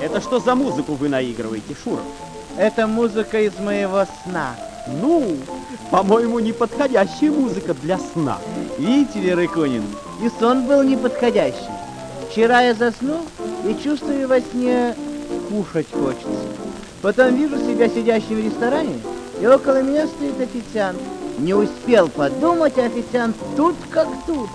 Это что за музыку вы наигрываете, Шуров? Это музыка из моего сна. Ну, по-моему, неподходящая музыка для сна. Видите ли, Рыкунин, и сон был неподходящий. Вчера я заснул и чувствую во сне кушать хочется. Потом вижу себя сидящим в ресторане, и около меня стоит официант. Не успел подумать, а официант тут как тут.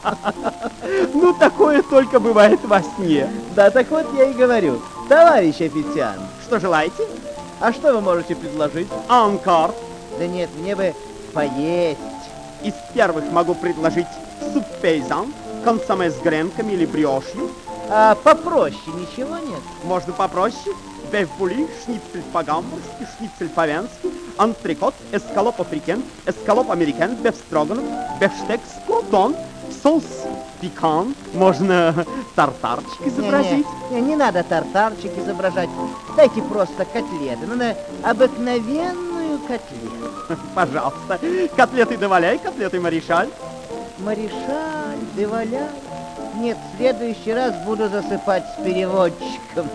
Ну, такое только бывает во сне. Да, так вот я и говорю, товарищ официант. Что желаете? А что вы можете предложить? Анкар. Да нет, мне бы поесть. Из первых могу предложить суп пейзан, консоме с гренками или бриошью. А попроще ничего нет? Можно попроще. Беф-були, шницель по-гамбургски, шницель по-венски, антрикот, эскалоп африкен, эскалоп американ, беф-строганов, бефштекс, крутон, соус пикан. Можно тартарчик изобразить. Не надо тартарчик изображать. Дайте просто котлеты. Надо обыкновенную котлету. Пожалуйста. Котлеты де валяй, котлеты маришаль. Маришаль, де валяй. Нет, в следующий раз буду засыпать с переводчиком.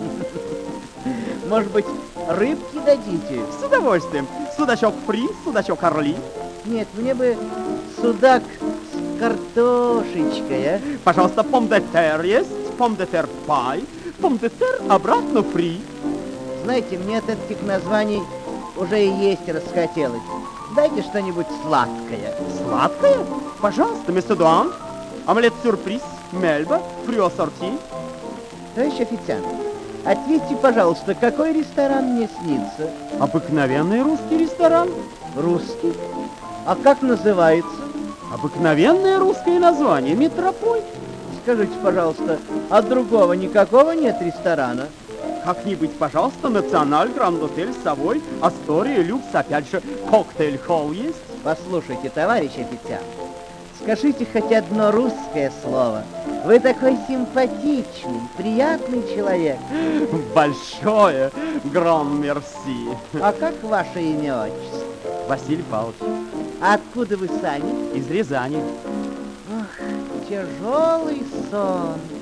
Может быть, рыбки дадите? С удовольствием. Судачок фри, судачок орли. Нет, мне бы судак с картошечкой, а? Пожалуйста, пом-де-тер есть, пом-де-тер пай, пом-де-тер обратно фри. Знаете, мне от этих названий уже и есть расхотелось. Дайте что-нибудь сладкое. Сладкое? Пожалуйста, месье Дуан. Омлет-сюрприз, мельба, фрио-сорти. Товарищ официант, ответьте, пожалуйста, какой ресторан мне снится? Обыкновенный русский ресторан. Русский? А как называется? Обыкновенное русское название, метрополь. Скажите, пожалуйста, а другого никакого нет ресторана? Как-нибудь, пожалуйста, Националь, Гранд-отель, Совой, Астория, Люкс, опять же, коктейль-холл есть. Послушайте, товарищ официант, скажите хоть одно русское слово. Вы такой симпатичный, приятный человек. Большое гран-мерси. А как ваше имя, отчество? Василий Павлович. А откуда вы сами? Из Рязани. Ах, тяжелый сон.